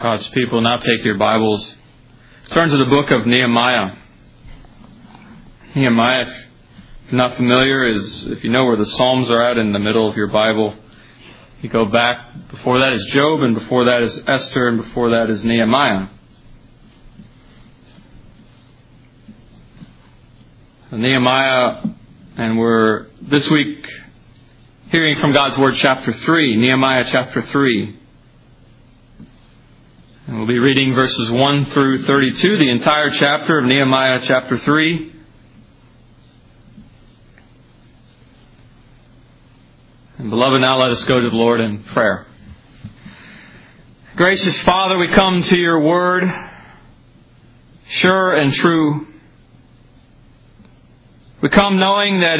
God's people, now take your Bibles. Turn to the book of Nehemiah. Nehemiah, if you're not familiar, is, if you know where the Psalms are at in the middle of your Bible, you go back. Before that is Job, and before that is Esther, and before that is Nehemiah. Nehemiah, and we're this week hearing from God's Word, chapter 3, Nehemiah chapter 3. And we'll be reading verses 1 through 32, the entire chapter of Nehemiah chapter 3. And beloved, now let us go to the Lord in prayer. Gracious Father, we come to your Word, sure and true. We come knowing that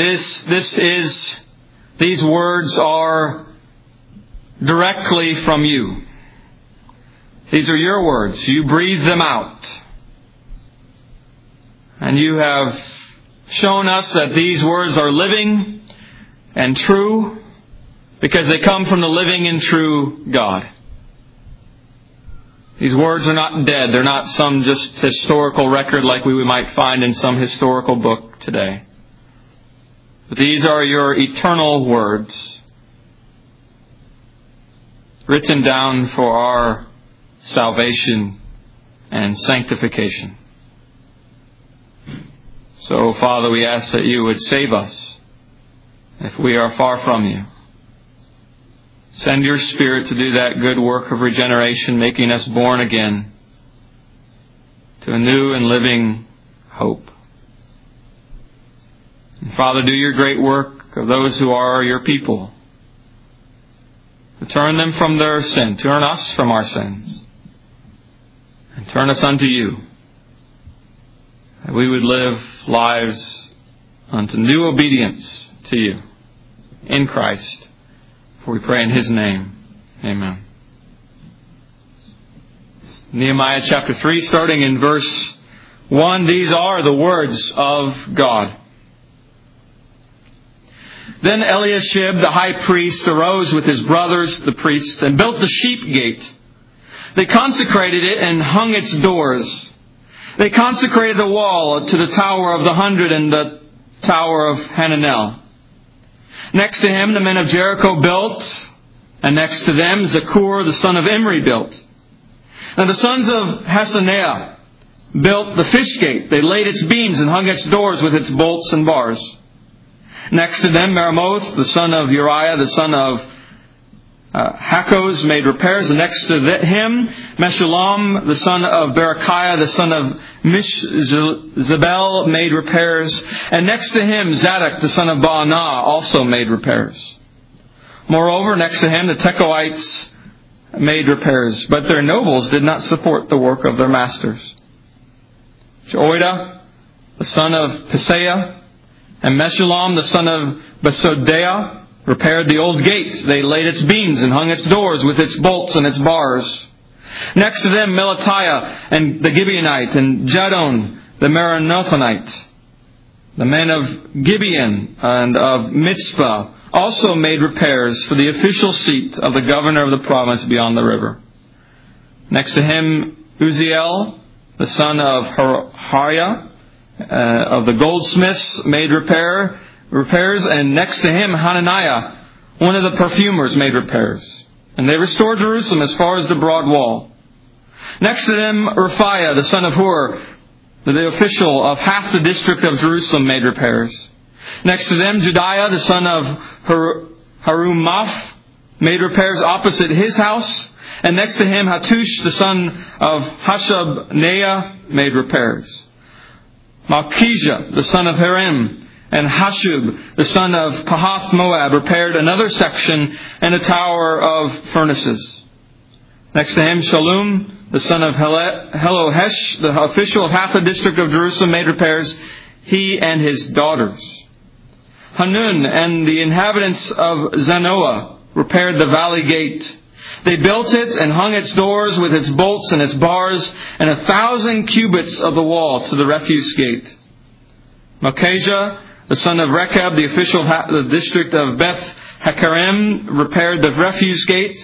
these words are directly from you. These are your words. You breathe them out. And you have shown us that these words are living and true because they come from the living and true God. These words are not dead. They're not some just historical record like we might find in some historical book today. But these are your eternal words, written down for our salvation and sanctification. So, Father, we ask that you would save us if we are far from you. Send your Spirit to do that good work of regeneration, making us born again to a new and living hope. And Father, do your great work of those who are your people. Turn them from their sin. Turn us from our sins. And turn us unto you. That we would live lives unto new obedience to you. In Christ. For we pray in His name. Amen. Nehemiah chapter 3, starting in verse 1. These are the words of God. Then Eliashib, the high priest, arose with his brothers, the priests, and built the sheep gate. They consecrated it and hung its doors. They consecrated the wall to the Tower of the 100 and the Tower of Hananel. Next to him, the men of Jericho built, and next to them, Zakur, the son of Imri, built. And the sons of Hasaneah built the fish gate. They laid its beams and hung its doors with its bolts and bars. Next to them, Meremoth, the son of Uriah, the son of Hakkoz, made repairs. And next to him, Meshullam, the son of Berechiah, the son of Mishzabel, made repairs. And next to him, Zadok, the son of Baanah, also made repairs. Moreover, next to him, the Tekoites made repairs. But their nobles did not support the work of their masters. Joiada, the son of Paseah, and Meshullam, the son of Besodeiah, repaired the old gate. They laid its beams and hung its doors with its bolts and its bars. Next to them, Melatiah and the Gibeonite, and Jadon, the Meronothonite. The men of Gibeon and of Mizpah also made repairs for the official seat of the governor of the province beyond the river. Next to him, Uzziel, the son of Hariah, of the goldsmiths, made repairs, and next to him Hananiah, one of the perfumers, made repairs. And they restored Jerusalem as far as the broad wall. Next to them, Rephaiah, the son of Hur, the official of half the district of Jerusalem, made repairs. Next to them, Jediah, the son of Harumaph, made repairs opposite his house. And next to him, Hattush, the son of Hashabneah, made repairs. Malchijah, the son of Harim, and Hashub, the son of Pahath Moab, repaired another section and a tower of furnaces. Next to him, Shallum, the son of Helohesh, the official of half the district of Jerusalem, made repairs, he and his daughters. Hanun and the inhabitants of Zanoah repaired the valley gate. They built it and hung its doors with its bolts and its bars, and 1,000 cubits of the wall to the refuse gate. Malchijah, the son of Rechab, the official of the district of Beth Hakerem, repaired the refuse gate.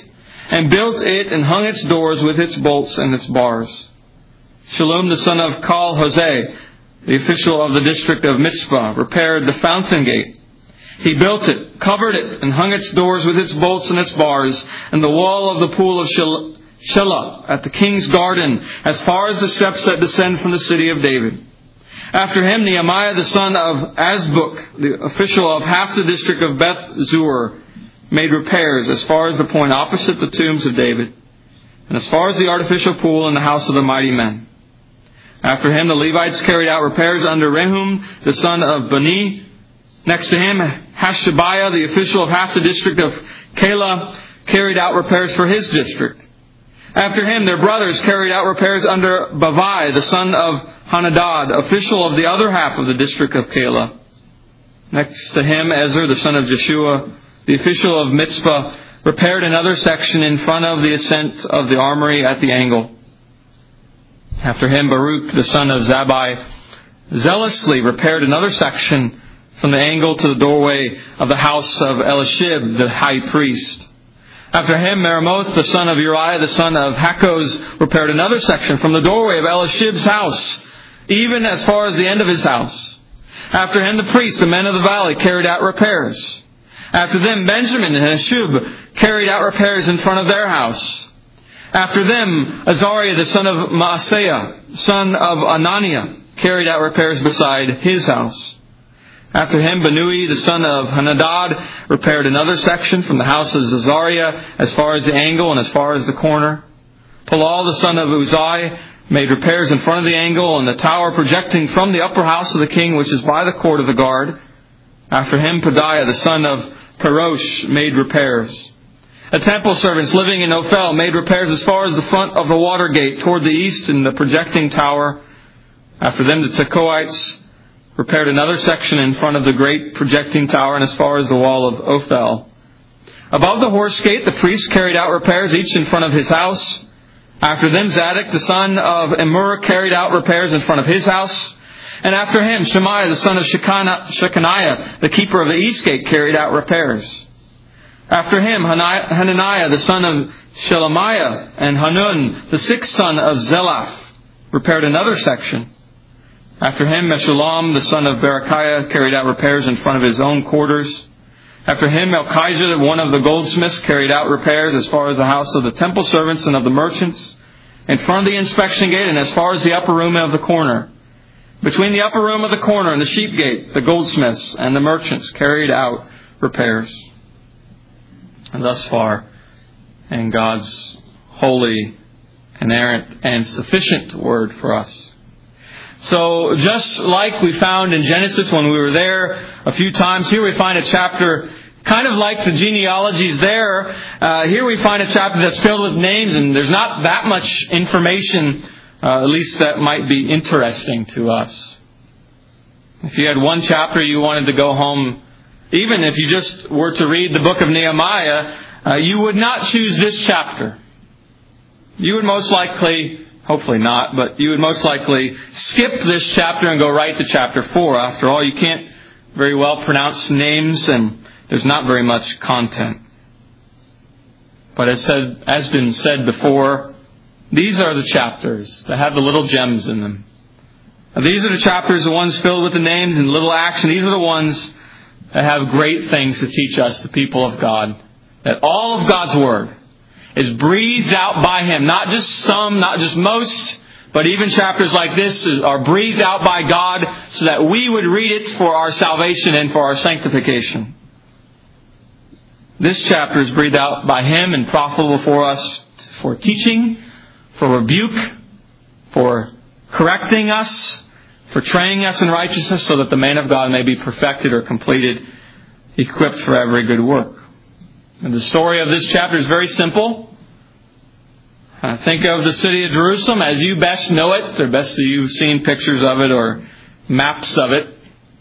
and built it and hung its doors with its bolts and its bars. Shallum the son of Kal-Hoseh, the official of the district of Mitzpah, repaired the fountain gate. He built it, covered it, and hung its doors with its bolts and its bars, and the wall of the pool of Shelah at the king's garden, as far as the steps that descend from the city of David. After him, Nehemiah the son of Azbuk, the official of half the district of Beth-zur, made repairs as far as the point opposite the tombs of David, and as far as the artificial pool in the house of the mighty men. After him, the Levites carried out repairs under Rehum, the son of Bani. Next to him, Hashabiah, the official of half the district of Keilah, carried out repairs for his district. After him, their brothers carried out repairs under Bavai, the son of Hanadad, official of the other half of the district of Keilah. Next to him, Ezer, the son of Jeshua, the official of Mitzpah, repaired another section in front of the ascent of the armory at the angle. After him, Baruch, the son of Zabbai, zealously repaired another section from the angle to the doorway of the house of Elishib, the high priest. After him, Meremoth, the son of Uriah, the son of Hakkoz, repaired another section from the doorway of Elishib's house, even as far as the end of his house. After him, the priests, the men of the valley, carried out repairs. After them, Benjamin and Hashub carried out repairs in front of their house. After them, Azariah, the son of Maaseiah, son of Ananiah, carried out repairs beside his house. After him, Benui, the son of Henadad, repaired another section from the house of Azariah as far as the angle and as far as the corner. Palal, the son of Uzai, made repairs in front of the angle and the tower projecting from the upper house of the king, which is by the court of the guard. After him, Pedaiah, the son of Perosh, made repairs. The temple servants living in Ophel made repairs as far as the front of the water gate toward the east in the projecting tower. After them, the Tekoites repaired another section in front of the great projecting tower and as far as the wall of Ophel. Above the horse gate, the priests carried out repairs, each in front of his house. After them, Zadok, the son of Emur, carried out repairs in front of his house. And after him, Shemaiah, the son of Shechaniah, the keeper of the east gate, carried out repairs. After him, Hananiah, the son of Shelemiah, and Hanun, the sixth son of Zelaph, repaired another section. After him, Meshullam, the son of Berechiah, carried out repairs in front of his own quarters. After him, Melchijah, one of the goldsmiths, carried out repairs as far as the house of the temple servants and of the merchants, in front of the inspection gate and as far as the upper room of the corner. Between the upper room of the corner and the sheep gate, the goldsmiths and the merchants carried out repairs. And thus far, in God's holy, inerrant, and sufficient word for us. So, just like we found in Genesis when we were there a few times, here we find a chapter kind of like the genealogies there. Here we find a chapter that's filled with names, and there's not that much information, at least that might be interesting to us. If you had one chapter you wanted to go home, even if you just were to read the book of Nehemiah, you would not choose this chapter. You would most likely, hopefully not, but you would most likely skip this chapter and go right to chapter 4. After all, you can't very well pronounce names and there's not very much content. But as has been said before, these are the chapters that have the little gems in them. Now, these are the chapters, the ones filled with the names and little acts, and these are the ones that have great things to teach us, the people of God. That all of God's Word is breathed out by Him. Not just some, not just most, but even chapters like this are breathed out by God so that we would read it for our salvation and for our sanctification. This chapter is breathed out by Him and profitable for us for teaching, for rebuke, for correcting us, for training us in righteousness, so that the man of God may be perfected or completed, equipped for every good work. And the story of this chapter is very simple. Think of the city of Jerusalem as you best know it, or best that you've seen pictures of it or maps of it.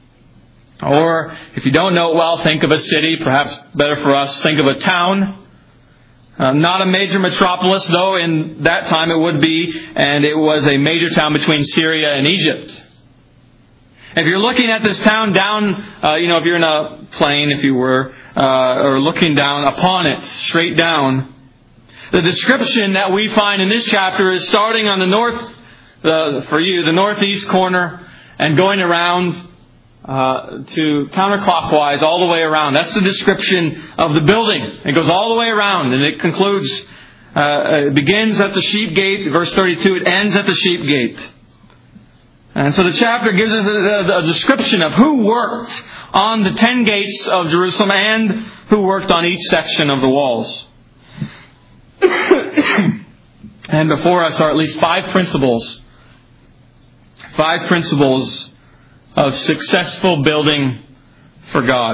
Or if you don't know it well, think of a city. Perhaps better for us, think of a town. Not a major metropolis, though in that time it would be, and it was a major town between Syria and Egypt. If you're looking at this town down, if you're in a plane, if you were, or looking down upon it, straight down, The description that we find in this chapter is starting on the northeast corner and going around to counterclockwise all the way around. That's the description of the building. It goes all the way around, and it concludes, it begins at the sheep gate, verse 32, it ends at the sheep gate. And so the chapter gives us a description of who worked on the 10 gates of Jerusalem and who worked on each section of the walls. And before us are at least 5 principles. 5 principles of successful building for God.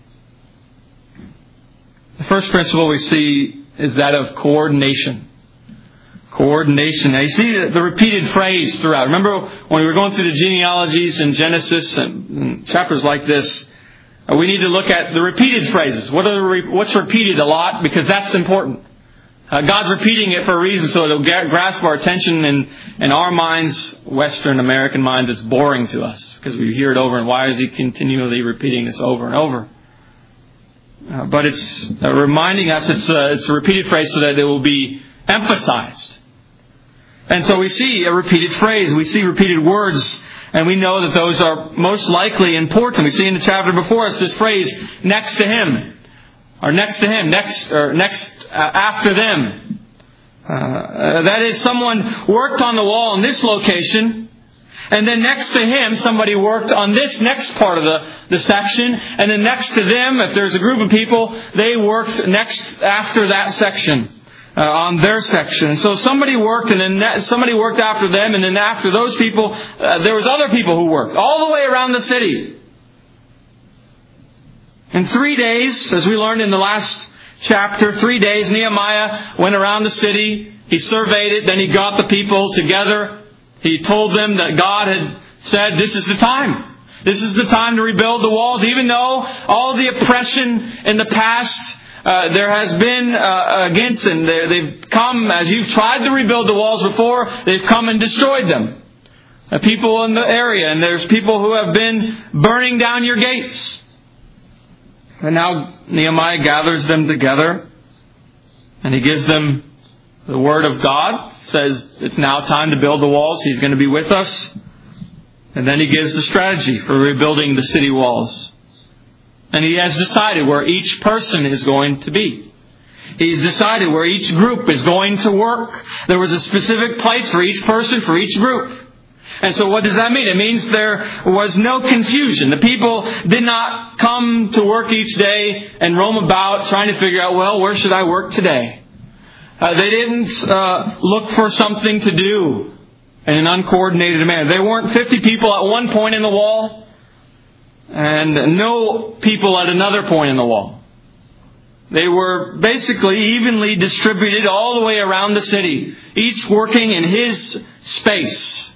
The first principle we see is that of coordination. Coordination. Now you see the repeated phrase throughout. Remember when we were going through the genealogies in Genesis and chapters like this, we need to look at the repeated phrases. What's repeated a lot? Because that's important. God's repeating it for a reason, so it'll grasp our attention. In our minds, Western American minds, it's boring to us because we hear it over. And why is He continually repeating this over and over? But it's reminding us. It's a repeated phrase so that it will be emphasized. And so we see a repeated phrase. We see repeated words. And we know that those are most likely important. We see in the chapter before us this phrase, next to Him. Or next to Him. Next after them. That is, someone worked on the wall in this location. And then next to him, somebody worked on this next part of the section. And then next to them, if there's a group of people, they worked next after that section. On their section. So somebody worked, and then somebody worked after them, and then after those people, there was other people who worked all the way around the city. In 3 days, as we learned in the last chapter, 3 days, Nehemiah went around the city. He surveyed it. Then he got the people together. He told them that God had said, this is the time. This is the time to rebuild the walls, even though all the oppression in the past there has been against them. They've come, as you've tried to rebuild the walls before, they've come and destroyed them. People in the area, and there's people who have been burning down your gates. And now Nehemiah gathers them together, and he gives them the word of God. Says it's now time to build the walls. He's going to be with us. And then he gives the strategy for rebuilding the city walls. And he has decided where each person is going to be. He's decided where each group is going to work. There was a specific place for each person, for each group. And so what does that mean? It means there was no confusion. The people did not come to work each day and roam about trying to figure out, well, where should I work today? They didn't look for something to do in an uncoordinated manner. There weren't 50 people at one point in the wall and no people at another point in the wall. They were basically evenly distributed all the way around the city, each working in his space.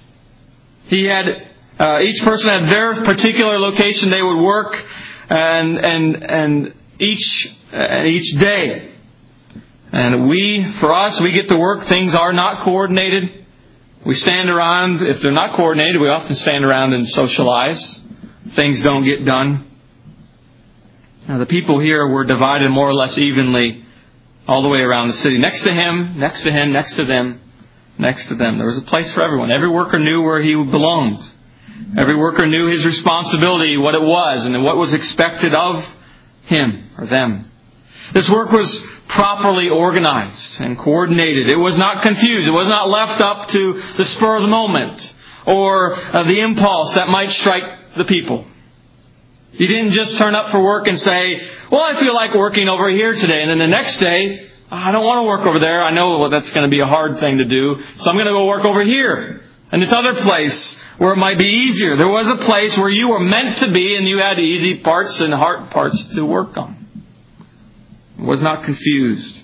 Each person had their particular location they would work, and each day. And for us, we get to work. Things are not coordinated. We stand around. If they're not coordinated, we often stand around and socialize. Things don't get done. Now, the people here were divided more or less evenly all the way around the city. Next to him, next to him, next to them, next to them. There was a place for everyone. Every worker knew where he belonged. Every worker knew his responsibility, what it was, and what was expected of him or them. This work was properly organized and coordinated. It was not confused. It was not left up to the spur of the moment or the impulse that might strike the people. You didn't just turn up for work and say, well, I feel like working over here today. And then the next day, I don't want to work over there. I know that's going to be a hard thing to do. So I'm going to go work over here. And this other place where it might be easier. There was a place where you were meant to be and you had easy parts and hard parts to work on. It was not confused.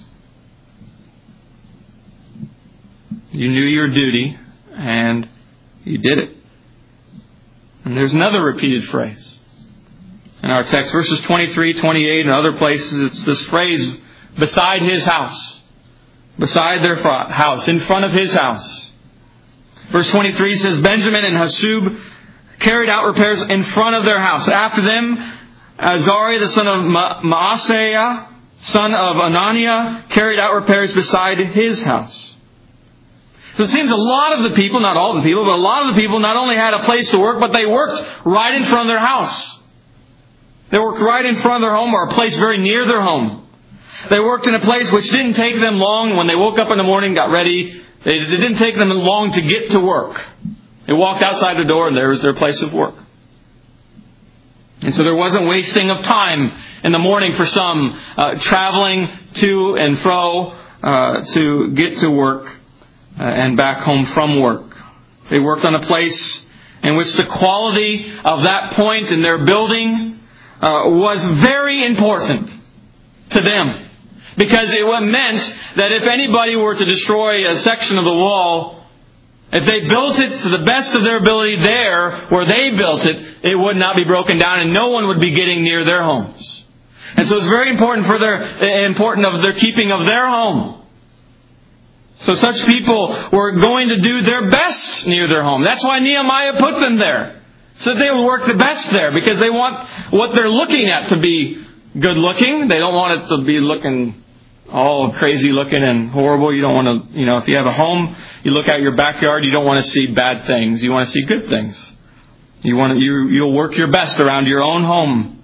You knew your duty and you did it. And there's another repeated phrase in our text, verses 23, 28, and other places. It's this phrase, beside his house. Beside their house, in front of his house. Verse 23 says, Benjamin and Hasub carried out repairs in front of their house. After them, Azariah the son of Maaseiah, son of Ananiah, carried out repairs beside his house. So it seems a lot of the people, not all the people, but a lot of the people not only had a place to work, but they worked right in front of their house. They worked right in front of their home or a place very near their home. They worked in a place which didn't take them long. When they woke up in the morning, got ready, it didn't take them long to get to work. They walked outside the door and there was their place of work. And so there wasn't wasting of time in the morning for some traveling to and fro to get to work and back home from work. They worked on a place in which the quality of that point in their building was very important to them. Because it meant that if anybody were to destroy a section of the wall, if they built it to the best of their ability there where they built it, it would not be broken down and no one would be getting near their homes. And so it's very important of their keeping of their home. So such people were going to do their best near their home. That's why Nehemiah put them there. So they would work the best there because they want what they're looking at to be good looking. They don't want it to be looking all crazy looking and horrible. You don't want to, if you have a home, you look out your backyard, you don't want to see bad things. You want to see good things. You'll work your best around your own home.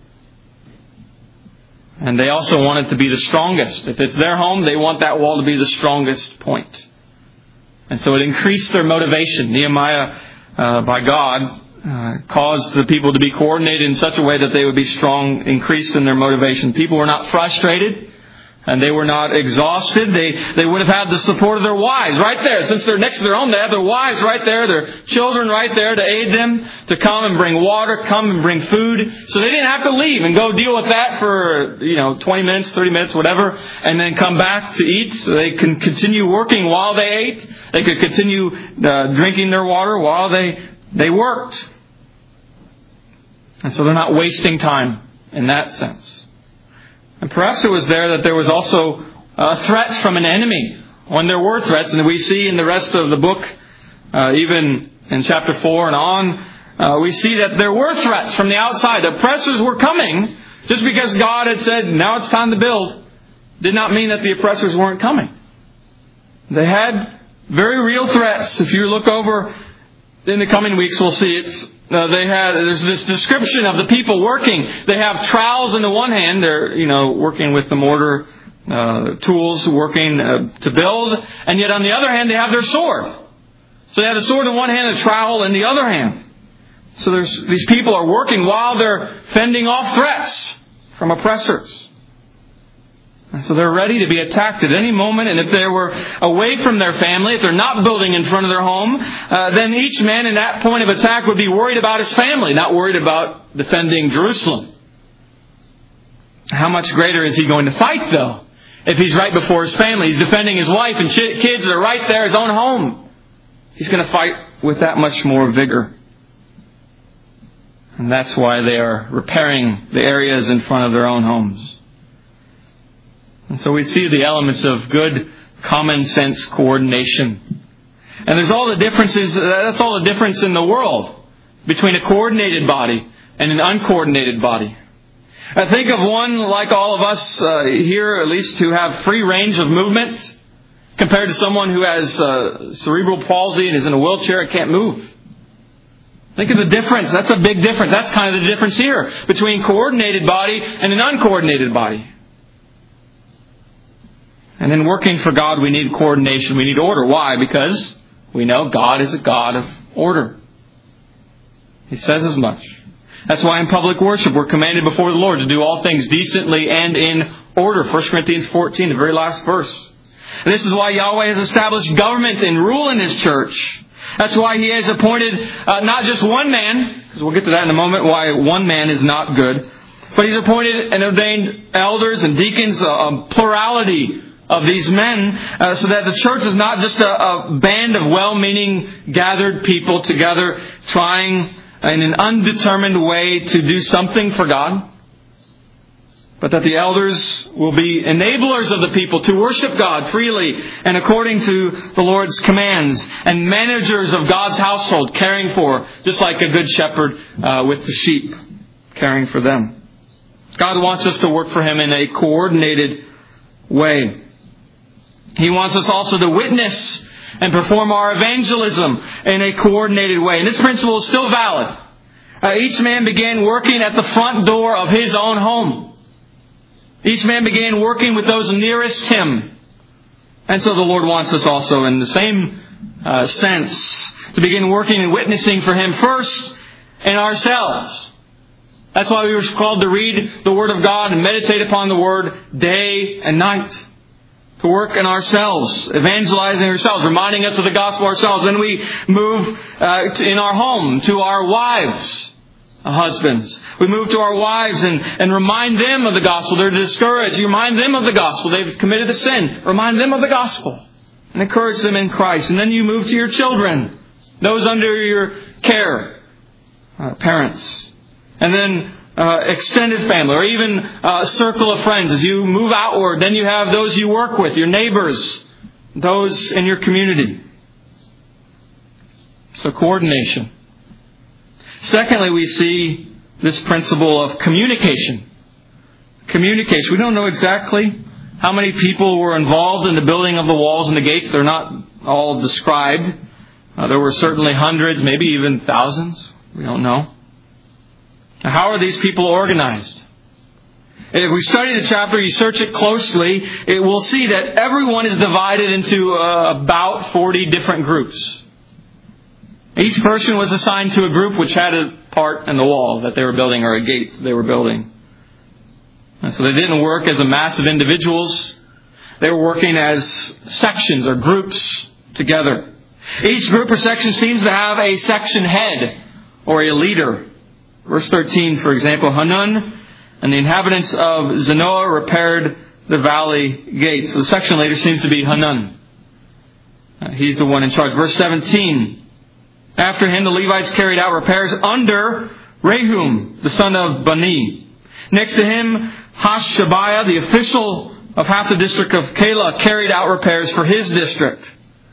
And they also want it to be the strongest. If it's their home, they want that wall to be the strongest point. And so it increased their motivation. Nehemiah, by God, caused the people to be coordinated in such a way that they would be strong, increased in their motivation. People were not frustrated. And they were not exhausted. They would have had the support of their wives right there. Since they're next to their home, they have their wives right there, their children right there to aid them, to come and bring water, come and bring food. So they didn't have to leave and go deal with that for, 20 minutes, 30 minutes, whatever, and then come back to eat. So they can continue working while they ate. They could continue drinking their water while they worked. And so they're not wasting time in that sense. And perhaps it was there that there was also a threat from an enemy. When there were threats, and we see in the rest of the book, even in chapter 4 and on, we see that there were threats from the outside. The oppressors were coming. Just because God had said, now it's time to build, did not mean that the oppressors weren't coming. They had very real threats. If you look over in the coming weeks, we'll see it. There's this description of the people working. They have trowels in the one hand. They're, working with the mortar tools, working to build. And yet on the other hand, they have their sword. So they have the sword in one hand and a trowel in the other hand. So these people are working while they're fending off threats from oppressors. And so they're ready to be attacked at any moment. And if they were away from their family, if they're not building in front of their home, then each man in that point of attack would be worried about his family, not worried about defending Jerusalem. How much greater is he going to fight, though? If he's right before his family, he's defending his wife and kids that are right there, his own home. He's going to fight with that much more vigor. And that's why they are repairing the areas in front of their own homes. And so we see the elements of good common sense coordination. And there's all the differences, that's all the difference in the world between a coordinated body and an uncoordinated body. I think of one like all of us here, at least, who have free range of movement compared to someone who has cerebral palsy and is in a wheelchair and can't move. Think of the difference. That's a big difference. That's kind of the difference here between coordinated body and an uncoordinated body. And in working for God, we need coordination. We need order. Why? Because we know God is a God of order. He says as much. That's why in public worship we're commanded before the Lord to do all things decently and in order. 1 Corinthians 14, the very last verse. And this is why Yahweh has established government and rule in His church. That's why He has appointed not just one man, because we'll get to that in a moment, why one man is not good, but He's appointed and ordained elders and deacons, a plurality of these men, so that the church is not just a band of well-meaning gathered people together trying in an undetermined way to do something for God, but that the elders will be enablers of the people to worship God freely and according to the Lord's commands, and managers of God's household, caring for, just like a good shepherd with the sheep, caring for them. God wants us to work for Him in a coordinated way. He wants us also to witness and perform our evangelism in a coordinated way. And this principle is still valid. Each man began working at the front door of his own home. Each man began working with those nearest him. And so the Lord wants us also in the same sense to begin working and witnessing for Him first in ourselves. That's why we were called to read the Word of God and meditate upon the Word day and night. To work in ourselves, evangelizing ourselves, reminding us of the gospel ourselves. Then we move in our home to our wives, husbands. We move to our wives and remind them of the gospel. They're discouraged. You remind them of the gospel. They've committed a sin. Remind them of the gospel and encourage them in Christ. And then you move to your children, those under your care, parents. And then extended family, or even a circle of friends. As you move outward, then you have those you work with, your neighbors, those in your community. So coordination. Secondly, we see this principle of communication. Communication. We don't know exactly how many people were involved in the building of the walls and the gates. They're not all described. There were certainly hundreds, maybe even thousands. We don't know. How are these people organized? If we study the chapter, you search it closely, it will see that everyone is divided into about 40 different groups. Each person was assigned to a group which had a part in the wall that they were building, or a gate they were building. And so they didn't work as a mass of individuals. They were working as sections or groups together. Each group or section seems to have a section head or a leader. Verse 13, for example, Hanun and the inhabitants of Zanoah repaired the valley gates. So the section leader seems to be Hanun. He's the one in charge. Verse 17, after him the Levites carried out repairs under Rehum, the son of Bani. Next to him, Hashabiah, the official of half the district of Keilah, carried out repairs for his district.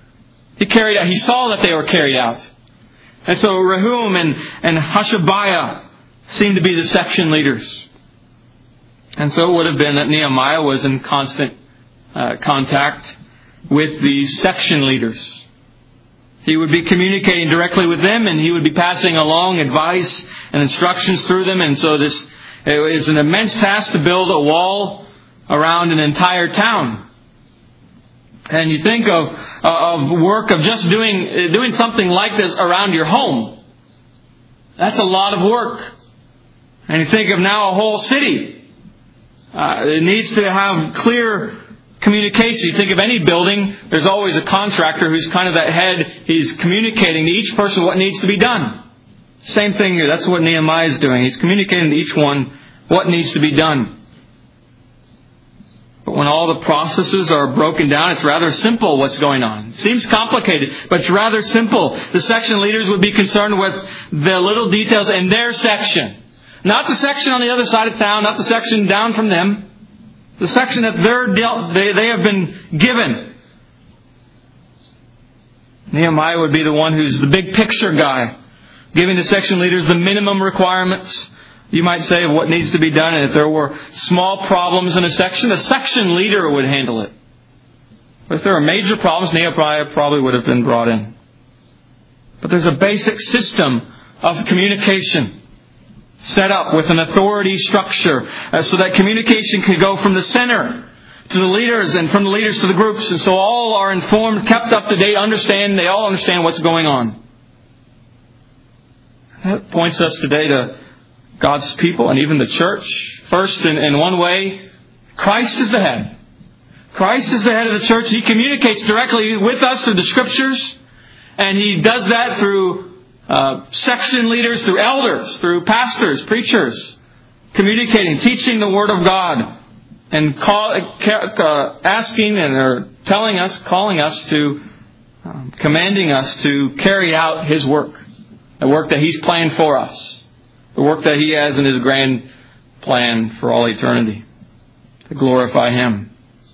He saw that they were carried out. And so Rehum and Hashabiah seemed to be the section leaders. And so it would have been that Nehemiah was in constant contact with these section leaders. He would be communicating directly with them, and he would be passing along advice and instructions through them. And so it is an immense task to build a wall around an entire town. And you think of work of just doing something like this around your home. That's a lot of work. And you think of now a whole city. It needs to have clear communication. You think of any building, there's always a contractor who's kind of that head. He's communicating to each person what needs to be done. Same thing here. That's what Nehemiah is doing. He's communicating to each one what needs to be done. But when all the processes are broken down, it's rather simple what's going on. It seems complicated, but it's rather simple. The section leaders would be concerned with the little details in their section. Not the section on the other side of town, not the section down from them. The section that they have been given. Nehemiah would be the one who's the big picture guy, giving the section leaders the minimum requirements, you might say, of what needs to be done. And if there were small problems in a section, the section leader would handle it. But if there are major problems, Nehemiah probably would have been brought in. But there's a basic system of communication set up with an authority structure so that communication can go from the center to the leaders and from the leaders to the groups. And so all are informed, kept up to date, they all understand what's going on. That points us today to God's people and even the church. First, in one way, Christ is the head. Christ is the head of the church. He communicates directly with us through the Scriptures. And He does that through section leaders, through elders, through pastors, preachers, communicating, teaching the Word of God, and asking or telling us, calling us to, commanding us to carry out His work, the work that He's planned for us, the work that He has in His grand plan for all eternity, to glorify Him.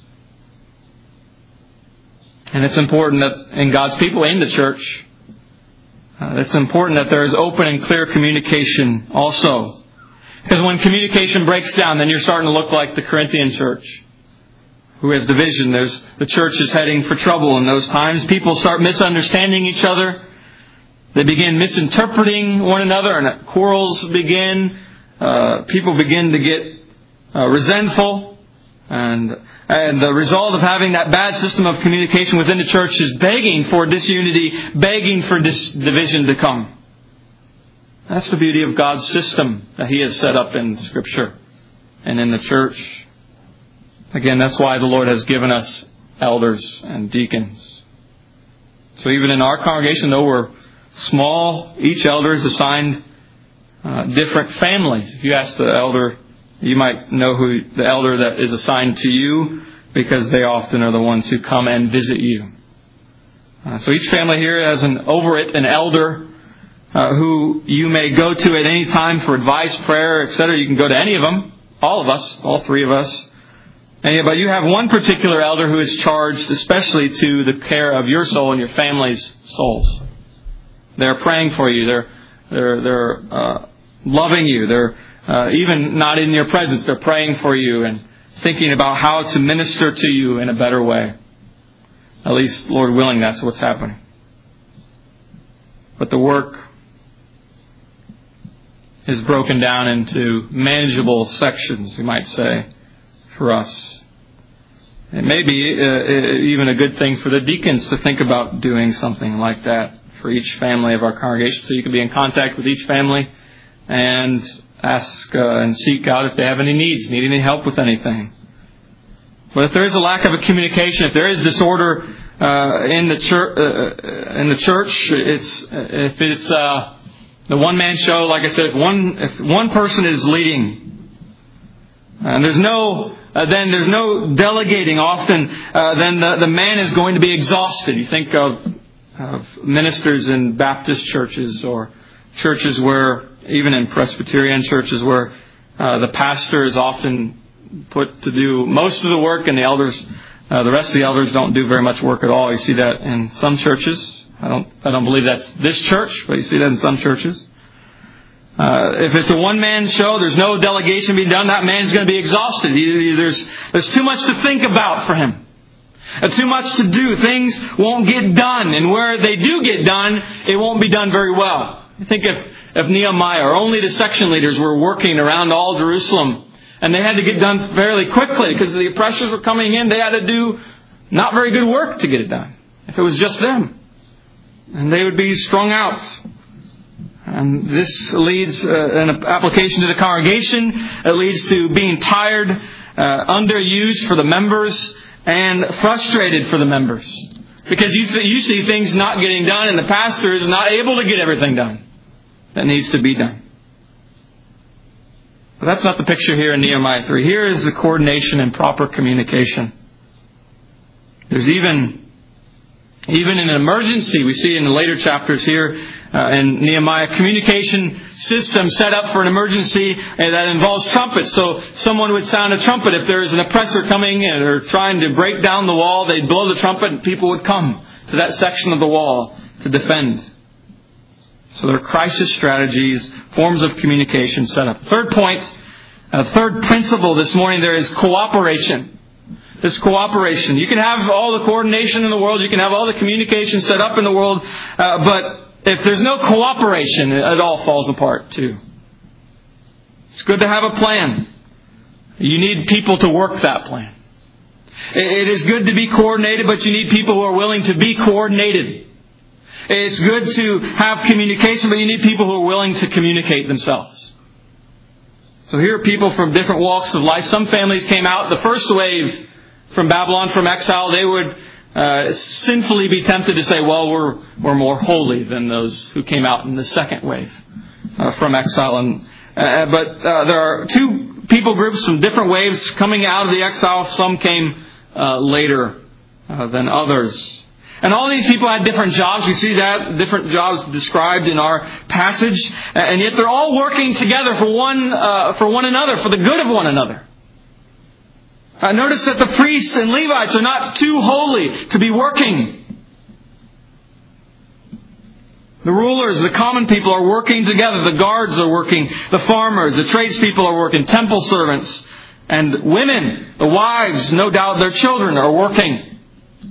And it's important that in God's people, in the church, it's important that there is open and clear communication also. Because when communication breaks down, then you're starting to look like the Corinthian church, who has division. The church is heading for trouble in those times. People start misunderstanding each other. They begin misinterpreting one another, and quarrels begin. People begin to get resentful. And the result of having that bad system of communication within the church is begging for disunity, begging for division to come. That's the beauty of God's system that He has set up in Scripture and in the church. Again, that's why the Lord has given us elders and deacons. So even in our congregation, though we're small, each elder is assigned different families. If you ask the elder, you might know who the elder that is assigned to you, because they often are the ones who come and visit you. So each family here has an elder who you may go to at any time for advice, prayer, etc. You can go to any of them, all of us, all three of us. But you have one particular elder who is charged especially to the care of your soul and your family's souls. They're praying for you. They're loving you. They're even not in your presence. They're praying for you and thinking about how to minister to you in a better way. At least, Lord willing, that's what's happening. But the work is broken down into manageable sections, you might say, for us. It may be even a good thing for the deacons to think about doing something like that for each family of our congregation, so you can be in contact with each family and ask and seek out if they have any needs, need any help with anything. But if there is a lack of a communication, if there is disorder in the church, if it's the one-man show, like I said, if one person is leading, and there's no delegating often, then the man is going to be exhausted. You think of ministers in Baptist churches or churches where, even in Presbyterian churches, where the pastor is often put to do most of the work and the elders, the rest of the elders don't do very much work at all. You see that in some churches. I don't believe that's this church, but you see that in some churches. If it's a one-man show, there's no delegation being done, that man's going to be exhausted. There's too much to think about for him. Too much to do. Things won't get done. And where they do get done, it won't be done very well. I think if Nehemiah, or only the section leaders, were working around all Jerusalem, and they had to get done fairly quickly because the oppressors were coming in, they had to do not very good work to get it done. If it was just them. And they would be strung out. And this leads an application to the congregation. It leads to being tired, underused for the members, and frustrated for the members. Because you see things not getting done, and the pastor is not able to get everything done that needs to be done. But that's not the picture here in Nehemiah 3. Here is the coordination and proper communication. There's even in an emergency, we see in the later chapters here in Nehemiah, communication system set up for an emergency that involves trumpets. So someone would sound a trumpet. If there is an oppressor coming in or trying to break down the wall, they'd blow the trumpet and people would come to that section of the wall to defend. So there are crisis strategies, forms of communication set up. Third point, third principle this morning, there is cooperation. This cooperation. You can have all the coordination in the world. You can have all the communication set up in the world. But if there's no cooperation, it all falls apart too. It's good to have a plan. You need people to work that plan. It is good to be coordinated, but you need people who are willing to be coordinated. It's good to have communication, but you need people who are willing to communicate themselves. So here are people from different walks of life. Some families came out the first wave from Babylon, from exile. They would sinfully be tempted to say, well, we're more holy than those who came out in the second wave from exile. But there are two people groups from different waves coming out of the exile. Some came later than others. And all these people had different jobs. We see that, different jobs described in our passage. And yet they're all working together for one another, for the good of one another. Notice that the priests and Levites are not too holy to be working. The rulers, the common people are working together. The guards are working. The farmers, the tradespeople are working. Temple servants and women, the wives, no doubt their children are working.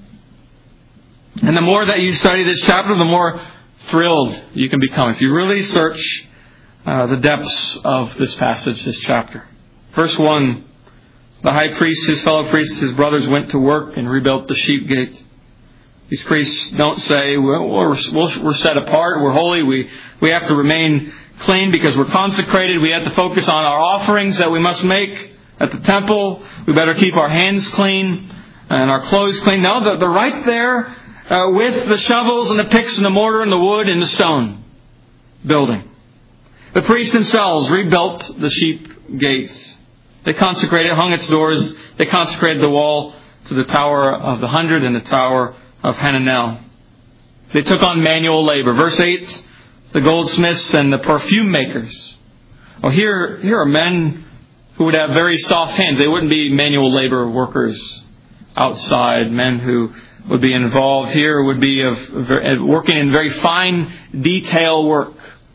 And the more that you study this chapter, the more thrilled you can become. If you really search the depths of this passage, this chapter. Verse 1, the high priest, his fellow priests, his brothers went to work and rebuilt the sheep gate. These priests don't say, we're set apart, we're holy, we have to remain clean because we're consecrated, we have to focus on our offerings that we must make at the temple, we better keep our hands clean and our clothes clean. No, they're right there with the shovels and the picks and the mortar and the wood and the stone building. The priests themselves rebuilt the sheep gates. They consecrated, hung its doors, they consecrated the wall to the Tower of the 100 and the Tower of Hananel. They took on manual labor. Verse 8, the goldsmiths and the perfume makers. Oh, here are men who would have very soft hands. They wouldn't be manual labor workers outside. Men who would be involved here would be working in very fine detail work.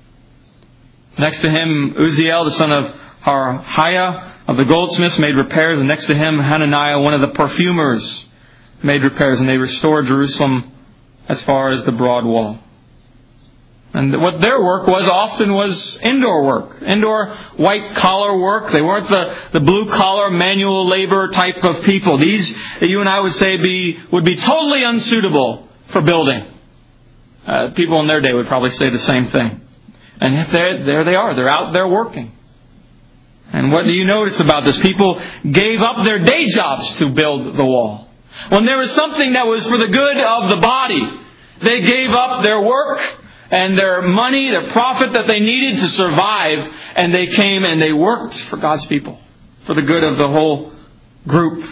Next to him, Uzziel, the son of Harhaiah of the goldsmiths, made repairs. And next to him, Hananiah, one of the perfumers, made repairs. And they restored Jerusalem as far as the broad wall. And what their work was indoor work. Indoor white-collar work. They weren't the blue-collar manual labor type of people. These, you and I would say, would be totally unsuitable for building. People in their day would probably say the same thing. And yet there they are. They're out there working. And what do you notice about this? People gave up their day jobs to build the wall. When there was something that was for the good of the body, they gave up their work and their money, their profit that they needed to survive, and they came and they worked for God's people, for the good of the whole group.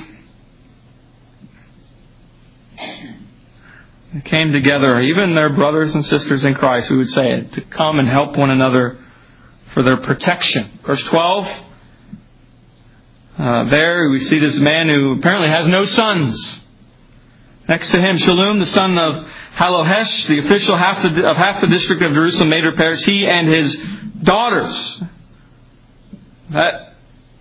They came together, even their brothers and sisters in Christ, we would say it, to come and help one another for their protection. Verse 12, there we see this man who apparently has no sons. Next to him, Shallum, the son of Halohesh, the official of half the district of Jerusalem, made repairs. He and his daughters. That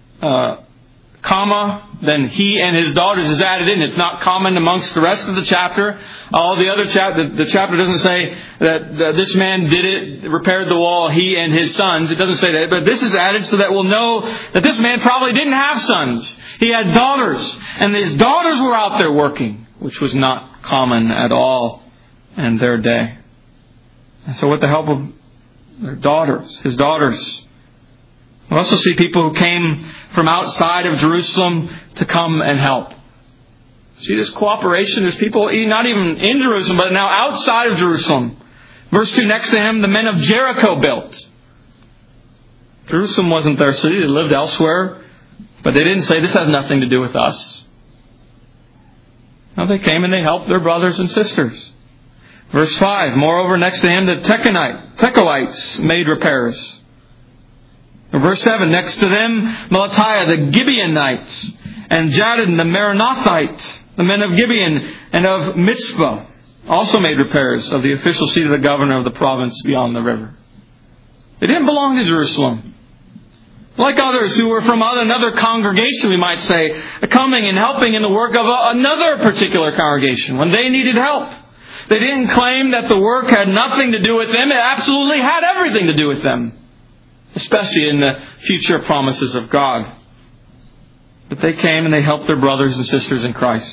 comma, then he and his daughters is added in. It's not common amongst the rest of the chapter. All the other the chapter doesn't say that this man did it, repaired the wall, he and his sons. It doesn't say that. But this is added so that we'll know that this man probably didn't have sons. He had daughters. And his daughters were out there working, which was not common at all in their day. And so with the help of their daughters, his daughters, we also see people who came from outside of Jerusalem to come and help. See this cooperation? There's people not even in Jerusalem, but now outside of Jerusalem. Verse 2, next to him, the men of Jericho built. Jerusalem wasn't their city. They lived elsewhere. But they didn't say, this has nothing to do with us. No, they came and they helped their brothers and sisters. Verse 5, moreover, next to him, the Tekoites made repairs. Verse 7, next to them, Melatiah, the Gibeonites, and Jadon, the Meronothite, the men of Gibeon and of Mitzvah, also made repairs of the official seat of the governor of the province beyond the river. They didn't belong to Jerusalem. Like others who were from another congregation, we might say, coming and helping in the work of another particular congregation when they needed help. They didn't claim that the work had nothing to do with them. It absolutely had everything to do with them, especially in the future promises of God. But they came and they helped their brothers and sisters in Christ.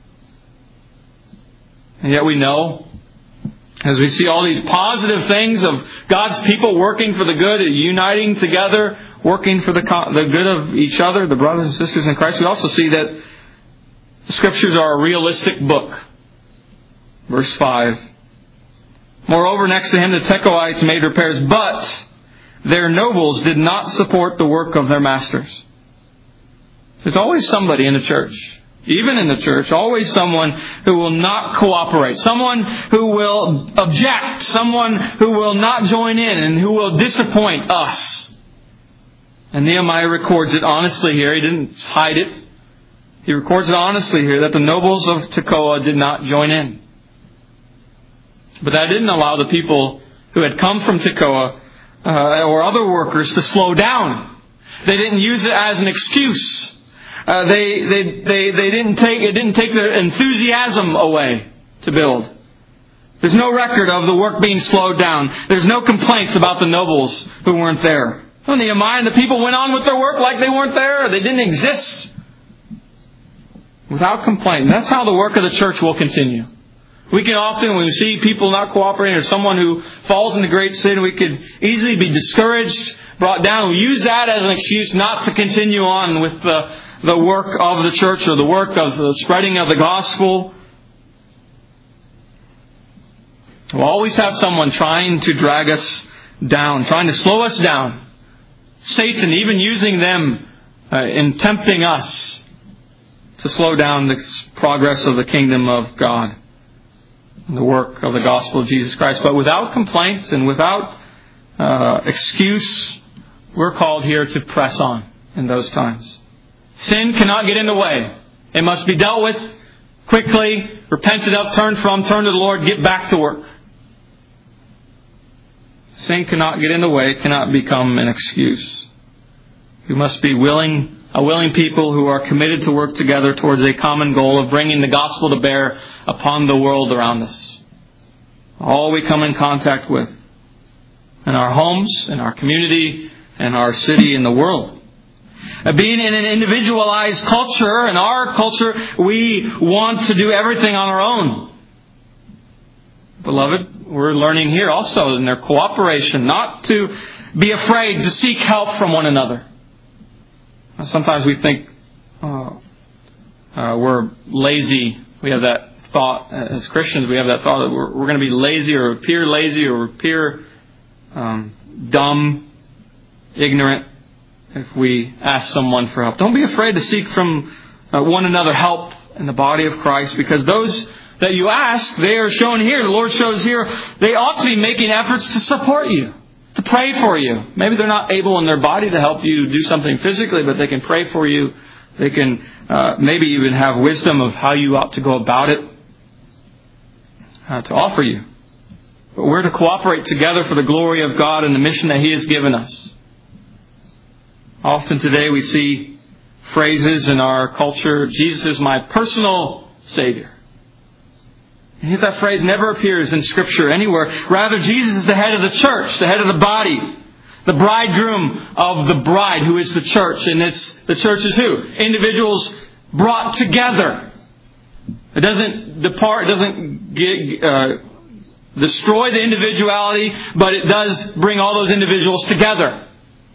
And yet we know, as we see all these positive things of God's people working for the good, uniting together, working for the good of each other, the brothers and sisters in Christ, we also see that the Scriptures are a realistic book. Verse 5. Moreover, next to him the Tekoites made repairs, but their nobles did not support the work of their masters. There's always somebody in the church, even in the church, always someone who will not cooperate, someone who will object, someone who will not join in and who will disappoint us. And Nehemiah records it honestly here. He didn't hide it. He records it honestly here that the nobles of Tekoa did not join in. But that didn't allow the people who had come from Tekoa or other workers to slow down. They didn't use it as an excuse. They didn't take their enthusiasm away to build. There's no record of the work being slowed down. There's no complaints about the nobles who weren't there. Well, Nehemiah and the people went on with their work like they weren't there. They didn't exist. Without complaint. That's how the work of the church will continue. We can often, when we see people not cooperating or someone who falls into great sin, we could easily be discouraged, brought down. We use that as an excuse not to continue on with the work of the church or the work of the spreading of the gospel. We'll always have someone trying to drag us down, trying to slow us down. Satan even using them in tempting us to slow down the progress of the kingdom of God and the work of the gospel of Jesus Christ. But without complaints and without excuse, we're called here to press on in those times. Sin cannot get in the way. It must be dealt with quickly, repented of, turned from, turn to the Lord, get back to work. Sin cannot get in the way, cannot become an excuse. We must be a willing people who are committed to work together towards a common goal of bringing the gospel to bear upon the world around us. All we come in contact with in our homes, in our community, in our city, in the world. Being in an individualized culture, in our culture, we want to do everything on our own. Beloved, we're learning here also in their cooperation not to be afraid to seek help from one another. Sometimes we think we're lazy. We have that thought as Christians. We have that thought that we're going to be lazy or appear lazy or appear dumb, ignorant if we ask someone for help. Don't be afraid to seek from one another help in the body of Christ, because those that you ask, they are shown here. The Lord shows here they ought to be making efforts to support you, to pray for you. Maybe they're not able in their body to help you do something physically, but they can pray for you. They can maybe even have wisdom of how you ought to go about it to offer you. But we're to cooperate together for the glory of God and the mission that He has given us. Often today we see phrases in our culture, Jesus is my personal Savior. And yet that phrase never appears in Scripture anywhere. Rather, Jesus is the head of the church, the head of the body, the bridegroom of the bride, who is the church. And the church is who? Individuals brought together. It doesn't depart, it doesn't destroy the individuality, but it does bring all those individuals together.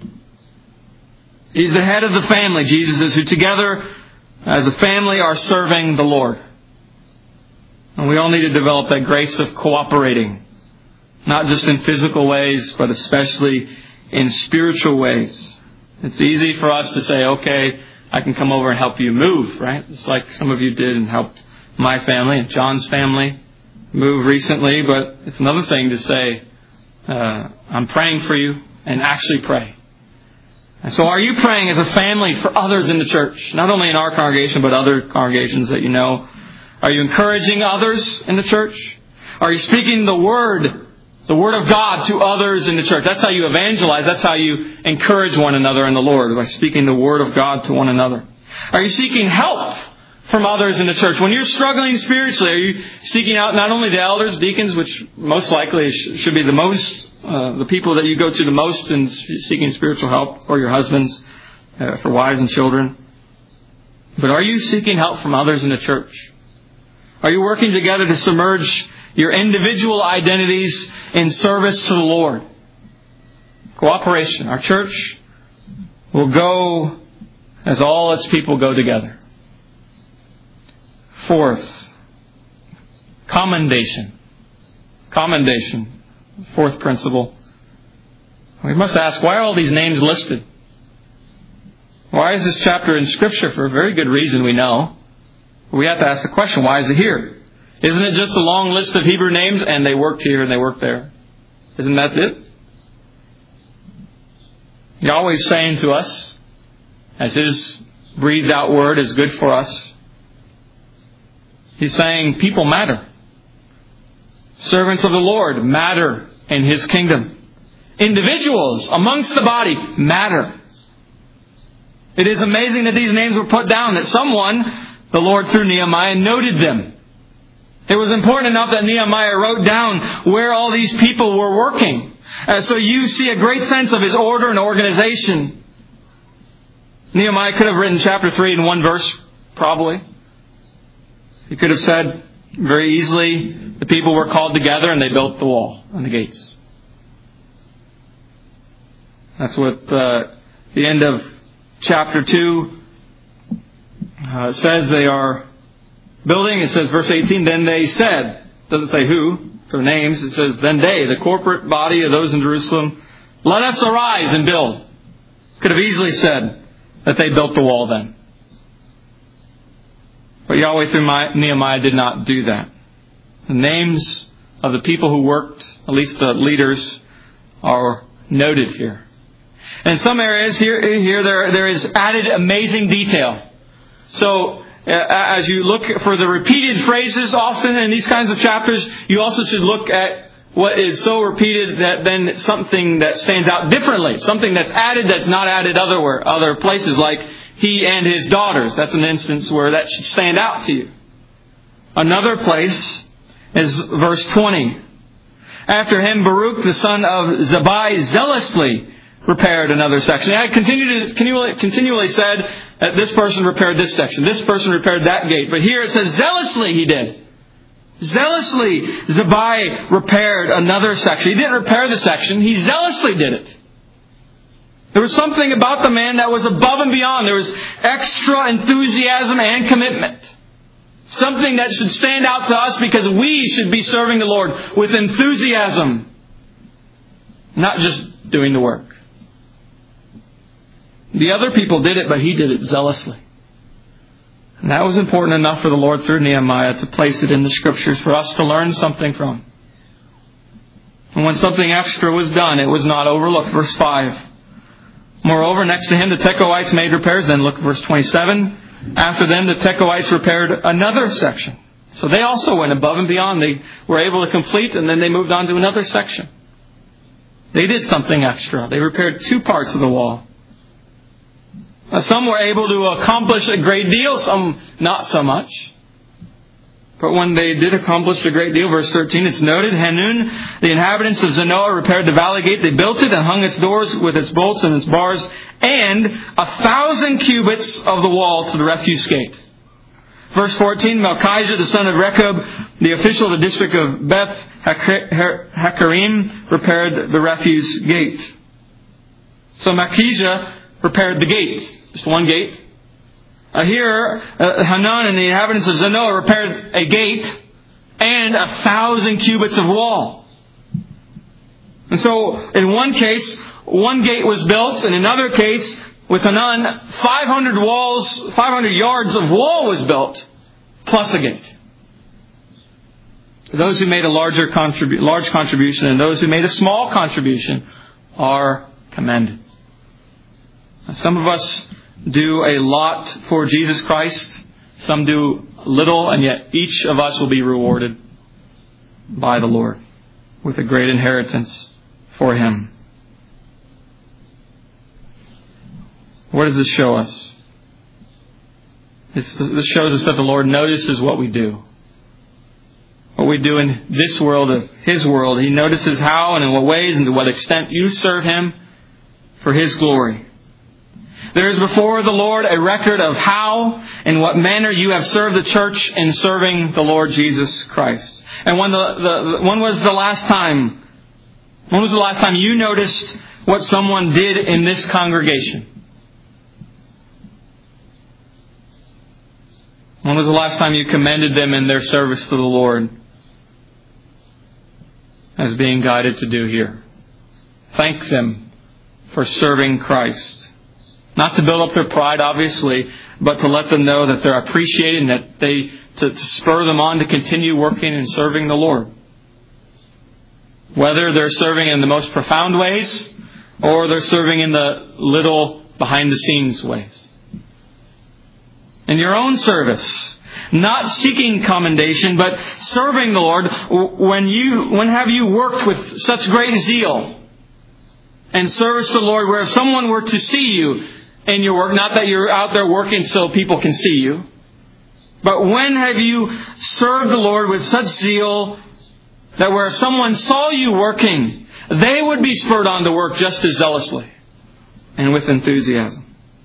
He's the head of the family, Jesus is, who together as a family are serving the Lord. And we all need to develop that grace of cooperating, not just in physical ways, but especially in spiritual ways. It's easy for us to say, okay, I can come over and help you move, right? It's like some of you did and helped my family and John's family move recently, but it's another thing to say, I'm praying for you, and actually pray. And so are you praying as a family for others in the church? Not only in our congregation, but other congregations that you know. Are you encouraging others in the church? Are you speaking the Word of God to others in the church? That's how you evangelize. That's how you encourage one another in the Lord, by speaking the Word of God to one another. Are you seeking help from others in the church? When you're struggling spiritually, are you seeking out not only the elders, deacons, which most likely should be the people that you go to the most in seeking spiritual help, or your husbands, for wives and children? But are you seeking help from others in the church? Are you working together to submerge your individual identities in service to the Lord? Cooperation. Our church will go as all its people go together. Fourth, commendation. Commendation. Fourth principle. We must ask, why are all these names listed? Why is this chapter in Scripture? For a very good reason, we know. We have to ask the question, why is it here? Isn't it just a long list of Hebrew names and they worked here and they worked there? Isn't that it? Yahweh is saying to us, as His breathed out word is good for us, He's saying people matter. Servants of the Lord matter in His kingdom. Individuals amongst the body matter. It is amazing that these names were put down, that someone, the Lord through Nehemiah, noted them. It was important enough that Nehemiah wrote down where all these people were working. So you see a great sense of his order and organization. Nehemiah could have written chapter 3 in one verse, probably. He could have said very easily, the people were called together and they built the wall and the gates. That's what the end of chapter 2 says they are building. It says, verse 18, then they said, it doesn't say who, for names. It says, then they, the corporate body of those in Jerusalem, let us arise and build. Could have easily said that they built the wall then. But Yahweh through Nehemiah did not do that. The names of the people who worked, at least the leaders, are noted here. And in some areas here there is added amazing detail. So as you look for the repeated phrases often in these kinds of chapters, you also should look at what is so repeated that then something that stands out differently. Something that's added that's not added other places, like he and his daughters. That's an instance where that should stand out to you. Another place is verse 20. After him, Baruch, the son of Zabai, zealously repaired another section. I continually said that this person repaired this section. This person repaired that gate. But here it says zealously he did. Zealously Zabai repaired another section. He didn't repair the section. He zealously did it. There was something about the man that was above and beyond. There was extra enthusiasm and commitment. Something that should stand out to us because we should be serving the Lord with enthusiasm. Not just doing the work. The other people did it, but he did it zealously. And that was important enough for the Lord through Nehemiah to place it in the Scriptures for us to learn something from. And when something extra was done, it was not overlooked. Verse 5. Moreover, next to him the Tekoites made repairs. Then look at verse 27. After them the Tekoites repaired another section. So they also went above and beyond. They were able to complete, and then they moved on to another section. They did something extra. They repaired 2 parts of the wall. Some were able to accomplish a great deal, some not so much. But when they did accomplish a great deal, verse 13, it's noted, Hanun, the inhabitants of Zanoah, repaired the valley gate. They built it and hung its doors with its bolts and its bars, and 1,000 cubits of the wall to the refuse gate. Verse 14, Melchijah, the son of Rechab, the official of the district of Beth Hakarim, repaired the refuse gate. So Melchijah repaired the gate. Just one gate. Here, Hanun and the inhabitants of Zanoah repaired a gate and 1,000 cubits of wall. And so, in one case, one gate was built. In another case, with Hanun, 500 yards of wall was built, plus a gate. Those who made a large contribution and those who made a small contribution are commended. Some of us do a lot for Jesus Christ. Some do little, and yet each of us will be rewarded by the Lord with a great inheritance for Him. What does this show us? This shows us that the Lord notices what we do. What we do in this world, of His world. He notices how and in what ways and to what extent you serve Him for His glory. There is before the Lord a record of how and what manner you have served the church in serving the Lord Jesus Christ. And when was the last time you noticed what someone did in this congregation? When was the last time you commended them in their service to the Lord as being guided to do here? Thank them for serving Christ. Not to build up their pride, obviously, but to let them know that they're appreciated and that to spur them on to continue working and serving the Lord. Whether they're serving in the most profound ways or they're serving in the little behind the scenes ways. In your own service, not seeking commendation, but serving the Lord. When have you worked with such great zeal and service to the Lord, where if someone were to see you in your work, not that you're out there working so people can see you, but when have you served the Lord with such zeal that where if someone saw you working, they would be spurred on to work just as zealously and with enthusiasm?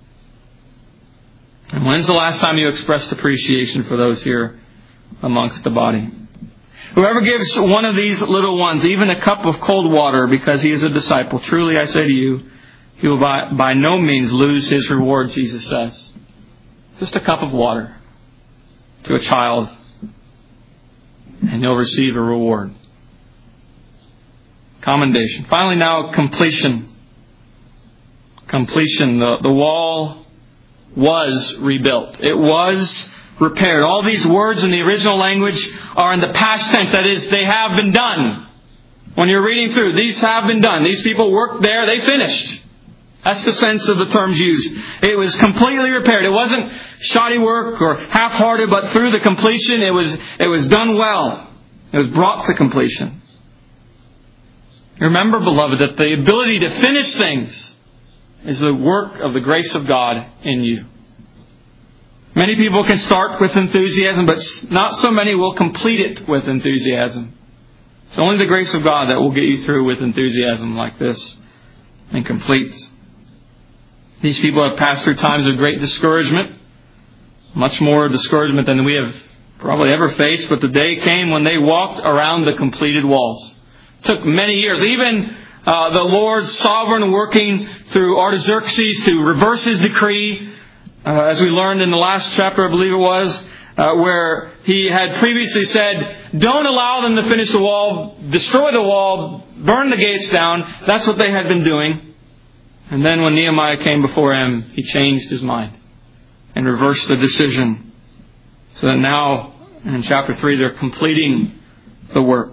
And when's the last time you expressed appreciation for those here amongst the body? Whoever gives one of these little ones even a cup of cold water because he is a disciple, truly I say to you, he will by no means lose his reward, Jesus says. Just a cup of water to a child, and you'll receive a reward. Commendation. Finally now, completion. Completion. The wall was rebuilt. It was repaired. All these words in the original language are in the past tense. That is, they have been done. When you're reading through, these have been done. These people worked there. They finished. That's the sense of the terms used. It was completely repaired. It wasn't shoddy work or half-hearted, but through the completion, it was done well. It was brought to completion. Remember, beloved, that the ability to finish things is the work of the grace of God in you. Many people can start with enthusiasm, but not so many will complete it with enthusiasm. It's only the grace of God that will get you through with enthusiasm like this and complete. These people have passed through times of great discouragement, much more discouragement than we have probably ever faced, but the day came when they walked around the completed walls. It took many years. Even the Lord's sovereign working through Artaxerxes to reverse his decree, as we learned in the last chapter, I believe it was, where he had previously said, don't allow them to finish the wall, destroy the wall, burn the gates down. That's what they had been doing. And then when Nehemiah came before him, he changed his mind and reversed the decision. So that now, in chapter 3, they're completing the work.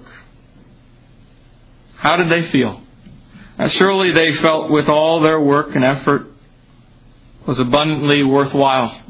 How did they feel? Surely they felt with all their work and effort was abundantly worthwhile.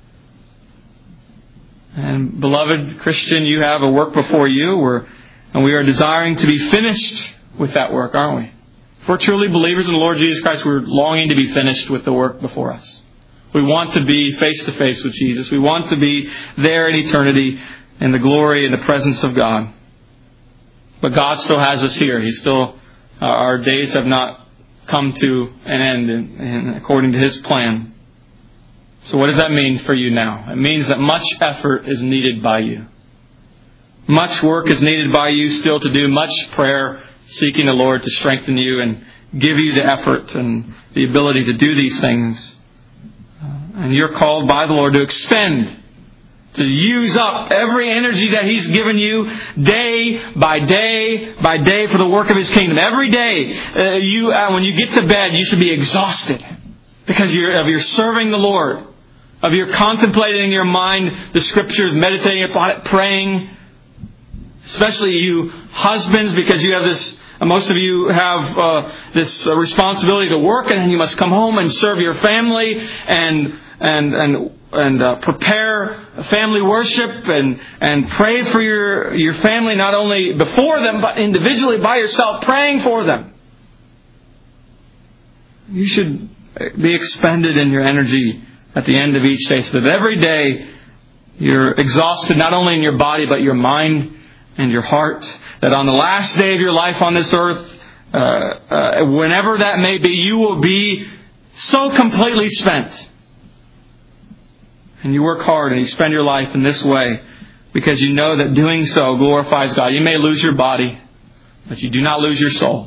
And beloved Christian, you have a work before you, and we are desiring to be finished with that work, aren't we? If we're truly believers in the Lord Jesus Christ, we're longing to be finished with the work before us. We want to be face to face with Jesus. We want to be there in eternity in the glory and the presence of God. But God still has us here. Our days have not come to an end and according to His plan. So what does that mean for you now? It means that much effort is needed by you. Much work is needed by you still to do. Much prayer, seeking the Lord to strengthen you and give you the effort and the ability to do these things. And you're called by the Lord to expend, to use up every energy that He's given you day by day by day for the work of His kingdom. Every day, when you get to bed, you should be exhausted because of your serving the Lord, of your contemplating in your mind the Scriptures, meditating upon it, praying. Especially you husbands, because you have this. Most of you have this responsibility to work, and then you must come home and serve your family and prepare family worship and pray for your family, not only before them but individually by yourself, praying for them. You should be expended in your energy at the end of each day, so that every day you're exhausted not only in your body but your mind and your heart, that on the last day of your life on this earth, whenever that may be, you will be so completely spent. And you work hard and you spend your life in this way because you know that doing so glorifies God. You may lose your body, but you do not lose your soul.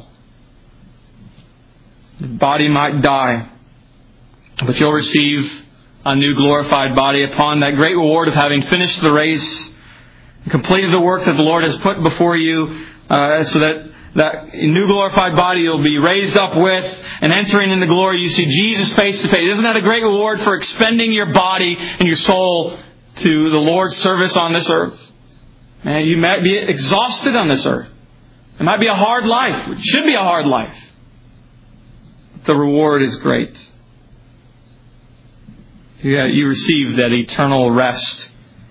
The body might die, but you'll receive a new glorified body upon that great reward of having finished the race, completed the work that the Lord has put before you, so that new glorified body you'll be raised up with, and entering into glory you see Jesus face to face. Isn't that a great reward for expending your body and your soul to the Lord's service on this earth? Man, you might be exhausted on this earth. It might be a hard life. It should be a hard life. The reward is great. You receive that eternal rest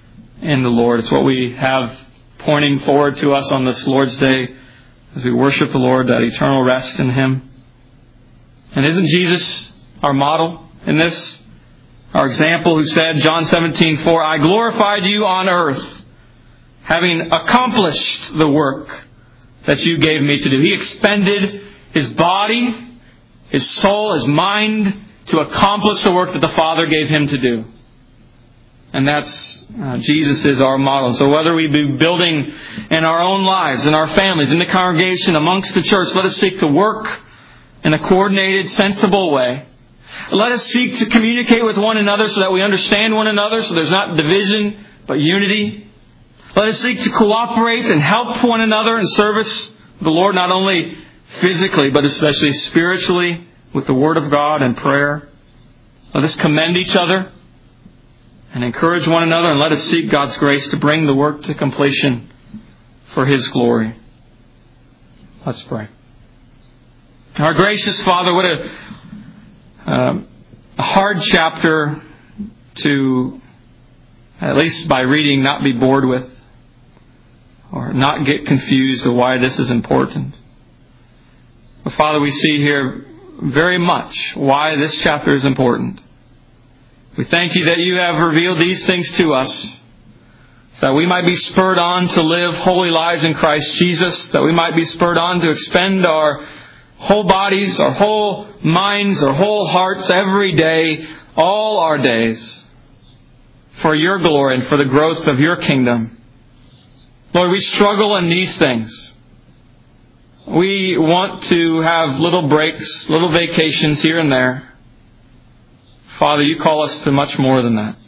in the Lord. It's what we have pointing forward to us on this Lord's Day as we worship the Lord, that eternal rest in Him. And isn't Jesus our model in this? Our example, who said, John 17:4, I glorified you on earth, having accomplished the work that you gave me to do. He expended His body, His soul, His mind to accomplish the work that the Father gave Him to do. And that's, Jesus is our model. So whether we be building in our own lives, in our families, in the congregation, amongst the church, let us seek to work in a coordinated, sensible way. Let us seek to communicate with one another so that we understand one another, so there's not division, but unity. Let us seek to cooperate and help one another in service of the Lord, not only physically, but especially spiritually, with the Word of God and prayer. Let us commend each other and encourage one another, and let us seek God's grace to bring the work to completion for His Let's pray. Our gracious Father, what a hard chapter to, at least by reading, not be bored with, or not get confused of why this is important. But Father, we see here very much why this chapter is important. We thank You that You have revealed these things to us, so that we might be spurred on to live holy lives in Christ Jesus, that we might be spurred on to expend our whole bodies, our whole minds, our whole hearts every day, all our days, for Your glory and for the growth of Your kingdom. Lord, we struggle in these things. We want to have little breaks, little vacations here and there. Father, You call us to much more than that.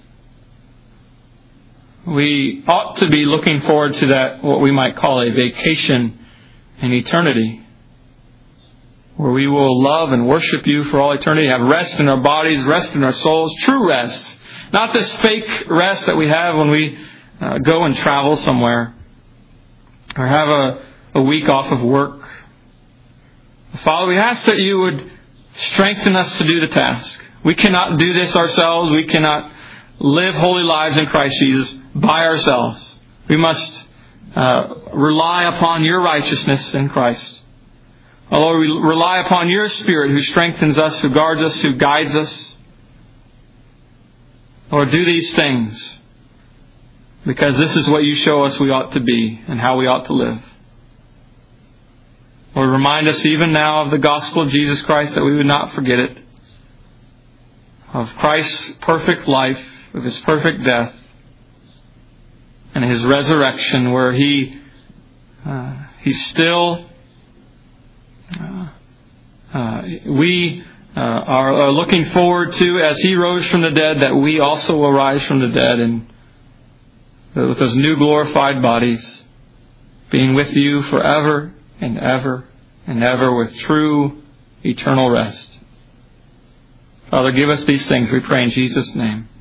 We ought to be looking forward to that, what we might call a vacation in eternity, where we will love and worship You for all eternity, have rest in our bodies, rest in our souls, true rest. Not this fake rest that we have when we go and travel somewhere, or have a week off of work. Father, we ask that You would strengthen us to do the task. We cannot do this ourselves. We cannot live holy lives in Christ Jesus by ourselves. We must rely upon Your righteousness in Christ. Oh Lord, we rely upon Your Spirit, who strengthens us, who guards us, who guides us. Lord, do these things, because this is what You show us we ought to be and how we ought to live. Lord, remind us even now of the gospel of Jesus Christ, that we would not forget it, of Christ's perfect life, of His perfect death, and His resurrection, where He still... we are looking forward to, as He rose from the dead, that we also will rise from the dead, and with those new glorified bodies, being with You forever and ever and ever, with true eternal rest. Father, give us these things, we pray in Jesus' name.